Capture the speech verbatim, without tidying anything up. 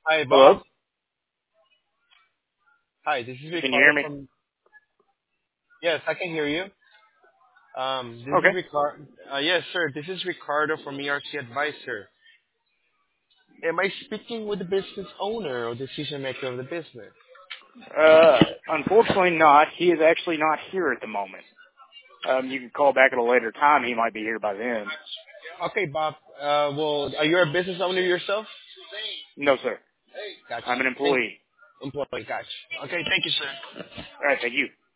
Hi, Hello? Bob. Hi, this is Can you hear Ricardo me? from. Yes, I can hear you. Um, this is Okay. Ricardo. Uh, yes, sir. This is Ricardo from E R C Advisor. Am I speaking with the business owner or decision maker of the business? Uh, unfortunately not. He is actually not here at the moment. Um, you can call back at a later time. He might be here by then. Okay, Bob. Uh, well, are you a business owner yourself? No, sir. Gotcha. I'm an Thank employee. employee. Gotcha. Okay, thank you, sir. All right. Thank you.